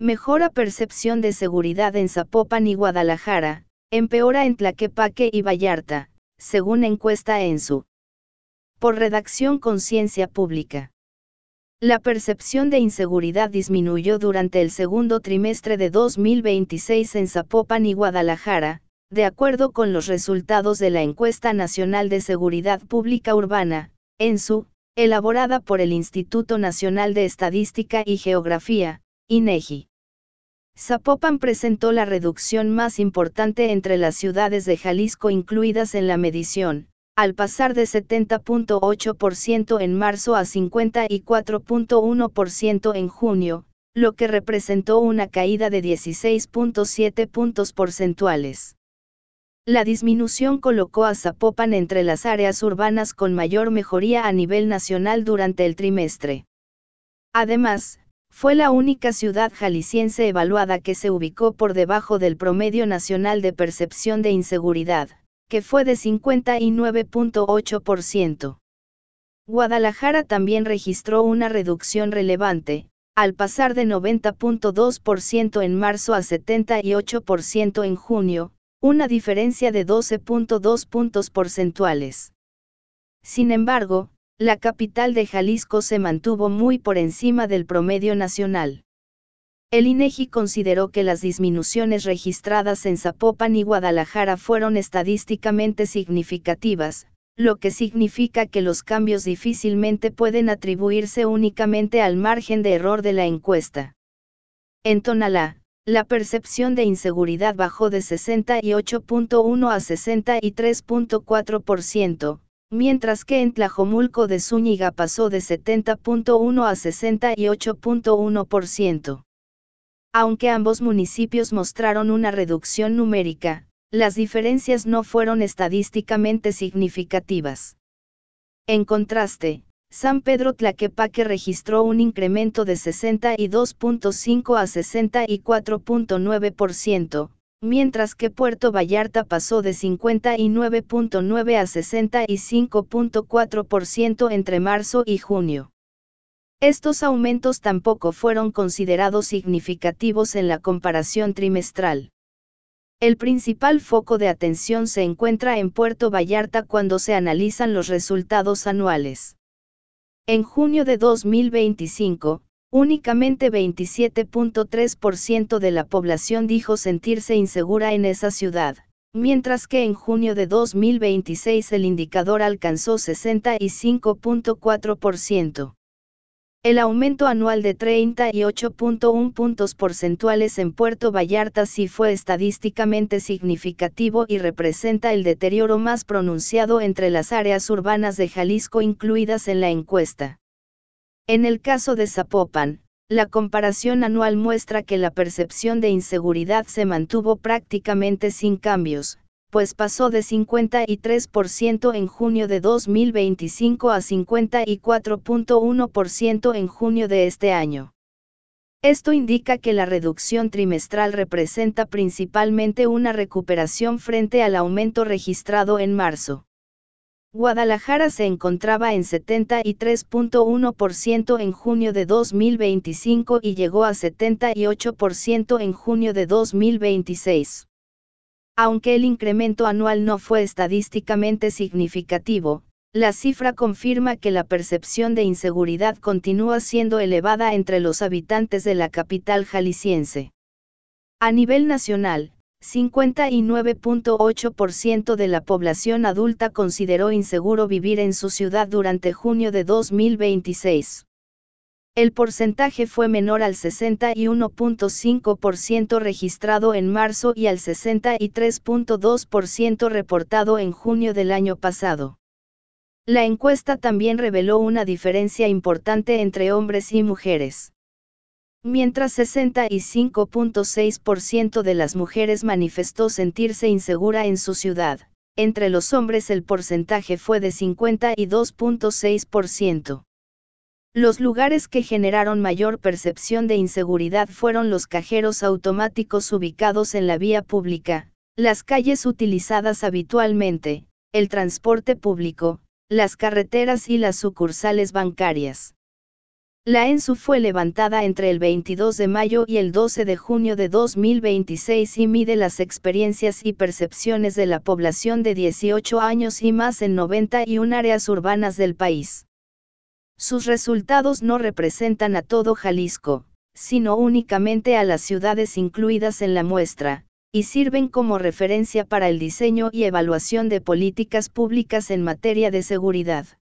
Mejora percepción de seguridad en Zapopan y Guadalajara, empeora en Tlaquepaque y Vallarta, según encuesta ENSU. Por redacción Conciencia Pública. La percepción de inseguridad disminuyó durante el segundo trimestre de 2026 en Zapopan y Guadalajara, de acuerdo con los resultados de la Encuesta Nacional de Seguridad Pública Urbana, ENSU, elaborada por el Instituto Nacional de Estadística y Geografía, INEGI. Zapopan presentó la reducción más importante entre las ciudades de Jalisco incluidas en la medición, al pasar de 70.8% en marzo a 54.1% en junio, lo que representó una caída de 16.7 puntos porcentuales. La disminución colocó a Zapopan entre las áreas urbanas con mayor mejoría a nivel nacional durante el trimestre. Además, fue la única ciudad jalisciense evaluada que se ubicó por debajo del promedio nacional de percepción de inseguridad, que fue de 59.8%. Guadalajara también registró una reducción relevante, al pasar de 90.2% en marzo a 78% en junio, una diferencia de 12.2 puntos porcentuales. Sin embargo, la capital de Jalisco se mantuvo muy por encima del promedio nacional. El INEGI consideró que las disminuciones registradas en Zapopan y Guadalajara fueron estadísticamente significativas, lo que significa que los cambios difícilmente pueden atribuirse únicamente al margen de error de la encuesta. En Tonalá, la percepción de inseguridad bajó de 68.1 a 63.4%, mientras que en Tlajomulco de Zúñiga pasó de 70.1 a 68.1%. Aunque ambos municipios mostraron una reducción numérica, las diferencias no fueron estadísticamente significativas. En contraste, San Pedro Tlaquepaque registró un incremento de 62.5 a 64.9%, mientras que Puerto Vallarta pasó de 59.9 a 65.4% entre marzo y junio. Estos aumentos tampoco fueron considerados significativos en la comparación trimestral. El principal foco de atención se encuentra en Puerto Vallarta cuando se analizan los resultados anuales. En junio de 2025, únicamente 27.3% de la población dijo sentirse insegura en esa ciudad, mientras que en junio de 2026 el indicador alcanzó 65.4%. El aumento anual de 38.1 puntos porcentuales en Puerto Vallarta sí fue estadísticamente significativo y representa el deterioro más pronunciado entre las áreas urbanas de Jalisco incluidas en la encuesta. En el caso de Zapopan, la comparación anual muestra que la percepción de inseguridad se mantuvo prácticamente sin cambios, pues pasó de 53% en junio de 2025 a 54.1% en junio de este año. Esto indica que la reducción trimestral representa principalmente una recuperación frente al aumento registrado en marzo. Guadalajara se encontraba en 73.1% en junio de 2025 y llegó a 78% en junio de 2026. Aunque el incremento anual no fue estadísticamente significativo, la cifra confirma que la percepción de inseguridad continúa siendo elevada entre los habitantes de la capital jalisciense. A nivel nacional, 59.8% de la población adulta consideró inseguro vivir en su ciudad durante junio de 2026. El porcentaje fue menor al 61.5% registrado en marzo y al 63.2% reportado en junio del año pasado. La encuesta también reveló una diferencia importante entre hombres y mujeres. Mientras 65.6% de las mujeres manifestó sentirse insegura en su ciudad, entre los hombres el porcentaje fue de 52.6%. Los lugares que generaron mayor percepción de inseguridad fueron los cajeros automáticos ubicados en la vía pública, las calles utilizadas habitualmente, el transporte público, las carreteras y las sucursales bancarias. La ENSU fue levantada entre el 22 de mayo y el 12 de junio de 2026 y mide las experiencias y percepciones de la población de 18 años y más en 91 áreas urbanas del país. Sus resultados no representan a todo Jalisco, sino únicamente a las ciudades incluidas en la muestra, y sirven como referencia para el diseño y evaluación de políticas públicas en materia de seguridad.